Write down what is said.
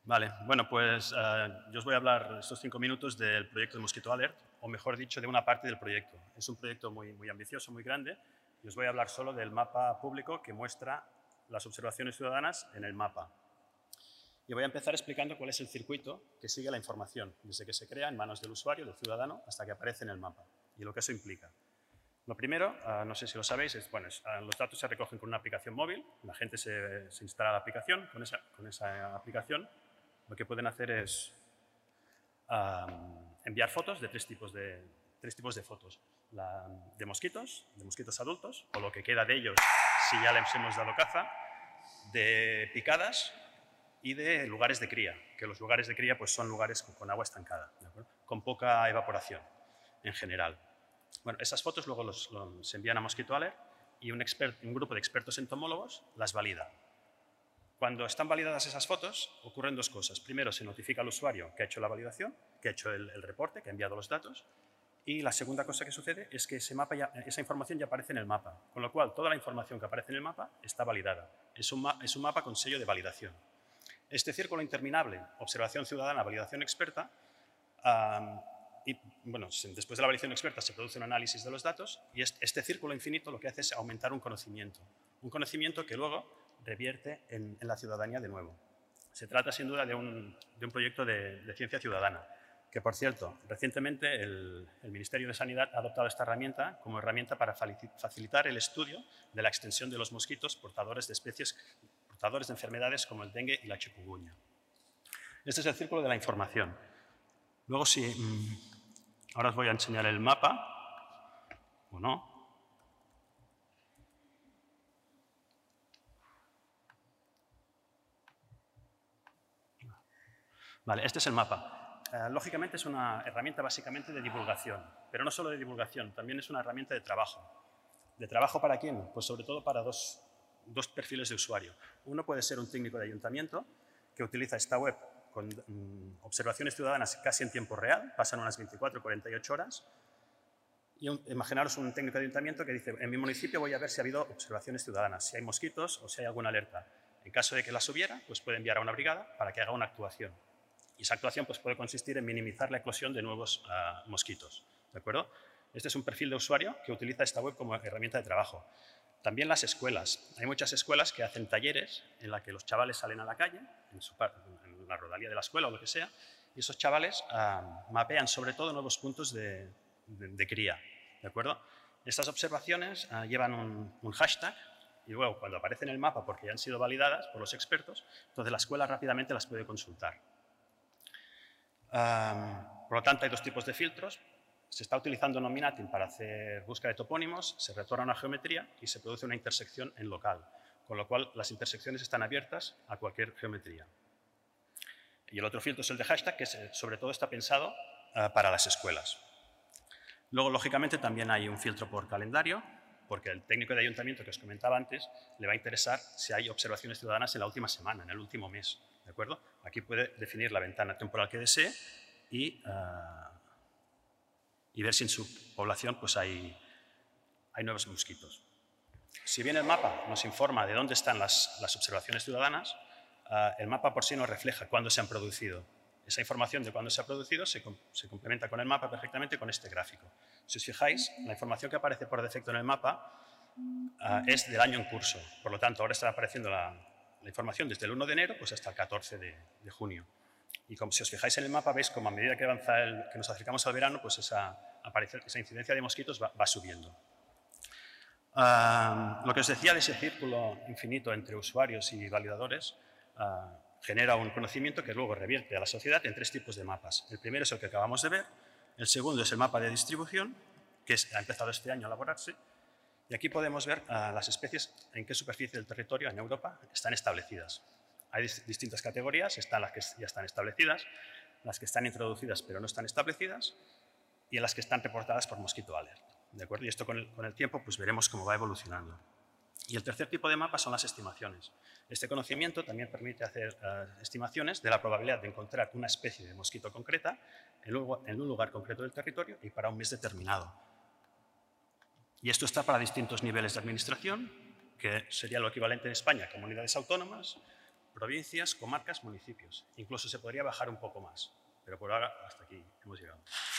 Vale, bueno, pues yo os voy a hablar estos 5 minutos del proyecto de Mosquito Alert, o mejor dicho, de una parte del proyecto. Es un proyecto muy ambicioso, muy grande, y os voy a hablar solo del mapa público que muestra las observaciones ciudadanas en el mapa. Y voy a empezar explicando cuál es el circuito que sigue la información, desde que se crea en manos del usuario, del ciudadano, hasta que aparece en el mapa, y lo que eso implica. Lo primero, no sé si lo sabéis, es, bueno, los datos se recogen con una aplicación móvil, la gente se instala la aplicación, con esa aplicación lo que pueden hacer es enviar fotos de tres tipos de fotos. De mosquitos adultos, o lo que queda de ellos si ya les hemos dado caza, de picadas y de lugares de cría, que los lugares de cría pues, son lugares con agua estancada, ¿de acuerdo? Con poca evaporación en general. Bueno, esas fotos luego se envían a Mosquito Alert y un grupo de expertos entomólogos las valida. Cuando están validadas esas fotos, ocurren dos cosas. Primero, se notifica al usuario que ha hecho la validación, que ha hecho el reporte, que ha enviado los datos. Y la segunda cosa que sucede es que esa información ya aparece en el mapa. Con lo cual, toda la información que aparece en el mapa está validada. Es un mapa con sello de validación. Este círculo interminable, observación ciudadana, validación experta, y, bueno, después de la validación experta se produce un análisis de los datos y este círculo infinito lo que hace es aumentar un conocimiento que luego revierte en la ciudadanía de nuevo. Se trata sin duda de un proyecto de ciencia ciudadana, que por cierto, recientemente el Ministerio de Sanidad ha adoptado esta herramienta como herramienta para facilitar el estudio de la extensión de los mosquitos portadores de enfermedades como el dengue y la chikungunya. Este es el círculo de la información. Luego, ahora os voy a enseñar el mapa, ¿o no? Vale, este es el mapa. Lógicamente es una herramienta básicamente de divulgación, pero no solo de divulgación, también es una herramienta de trabajo. ¿De trabajo para quién? Pues sobre todo para dos perfiles de usuario. Uno puede ser un técnico de ayuntamiento que utiliza esta web con observaciones ciudadanas casi en tiempo real, pasan unas 24 o 48 horas. Y imaginaros un técnico de ayuntamiento que dice, en mi municipio voy a ver si ha habido observaciones ciudadanas, si hay mosquitos o si hay alguna alerta. En caso de que las hubiera, pues puede enviar a una brigada para que haga una actuación. Y esa actuación pues, puede consistir en minimizar la eclosión de nuevos mosquitos. ¿De acuerdo? Este es un perfil de usuario que utiliza esta web como herramienta de trabajo. También las escuelas. Hay muchas escuelas que hacen talleres en las que los chavales salen a la calle, en la rodalía de la escuela o lo que sea, y esos chavales mapean sobre todo nuevos puntos de cría. ¿De acuerdo? Estas observaciones llevan un hashtag y luego cuando aparecen en el mapa, porque ya han sido validadas por los expertos, entonces la escuela rápidamente las puede consultar. Por lo tanto, hay dos tipos de filtros. Se está utilizando Nominatim para hacer búsqueda de topónimos, se retorna una geometría y se produce una intersección en local, con lo cual las intersecciones están abiertas a cualquier geometría. Y el otro filtro es el de hashtag, que sobre todo está pensado para las escuelas. Luego, lógicamente, también hay un filtro por calendario, porque el técnico de ayuntamiento que os comentaba antes le va a interesar si hay observaciones ciudadanas en la última semana, en el último mes. ¿De acuerdo? Aquí puede definir la ventana temporal que desee y ver si en su población pues, hay nuevos mosquitos. Si bien el mapa nos informa de dónde están las observaciones ciudadanas, el mapa por sí nos refleja cuándo se han producido. Esa información de cuándo se ha producido se complementa con el mapa perfectamente con este gráfico. Si os fijáis, la información que aparece por defecto en el mapa es del año en curso. Por lo tanto, ahora está apareciendo la información desde el 1 de enero pues, hasta el 14 de junio. Y como si os fijáis en el mapa, veis como a medida que avanza que nos acercamos al verano, pues esa incidencia de mosquitos va subiendo. Lo que os decía de ese círculo infinito entre usuarios y validadores genera un conocimiento que luego revierte a la sociedad en tres tipos de mapas. El primero es el que acabamos de ver, el segundo es el mapa de distribución, que ha empezado este año a elaborarse, y aquí podemos ver las especies en qué superficie del territorio en Europa están establecidas. Hay distintas categorías, están las que ya están establecidas, las que están introducidas pero no están establecidas y las que están reportadas por Mosquito Alert. ¿De acuerdo? Y esto con el tiempo pues veremos cómo va evolucionando. Y el tercer tipo de mapas son las estimaciones. Este conocimiento también permite hacer estimaciones de la probabilidad de encontrar una especie de mosquito concreta en un lugar concreto del territorio y para un mes determinado. Y esto está para distintos niveles de administración, que sería lo equivalente en España a comunidades autónomas, provincias, comarcas, municipios. Incluso se podría bajar un poco más, pero por ahora hasta aquí hemos llegado.